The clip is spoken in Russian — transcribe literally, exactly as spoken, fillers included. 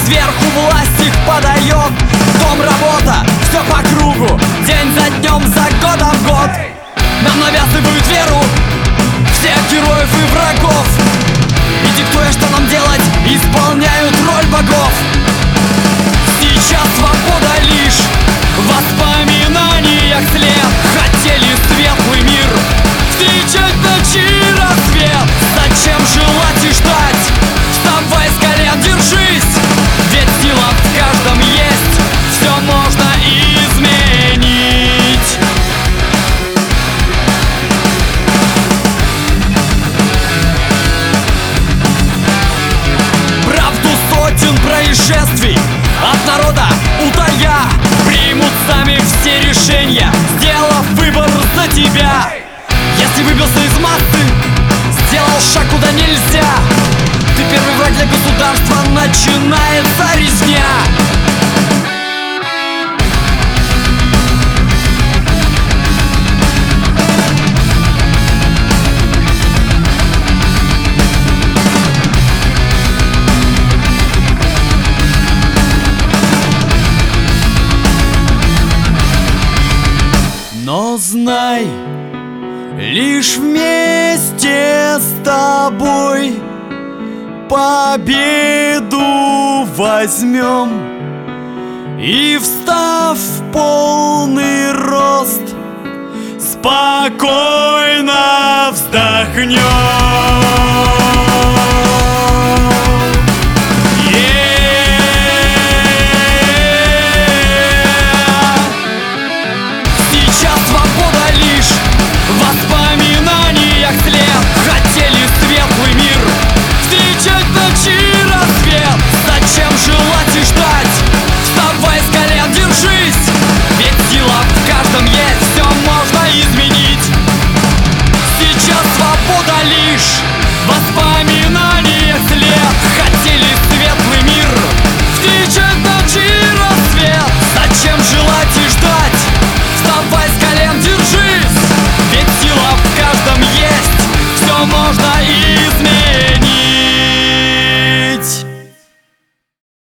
Сверху власть их подает. Дом, работа, все по кругу, день за днем, за годом в год. Нам навязывают веру всех героев и врагов, и диктуя, что нам делать, исполняют роль богов. Сейчас свобода лишь в воспоминаниях след. Хотели светлый мир встречать ночи рассвет. Зачем желать и ждать? Вставай с колен, держись, ведь сила в каждом есть. Все можно изменить. Правду сотен происшествий от народа утая примут сами все решения, сделав выбор за тебя. Если выбился из массы, сделал шаг куда нельзя, ты первый враг для государства, начинается резня. Но знай, лишь вместе с тобой победу возьмем, и, встав в полный рост, спокойно вздохнем.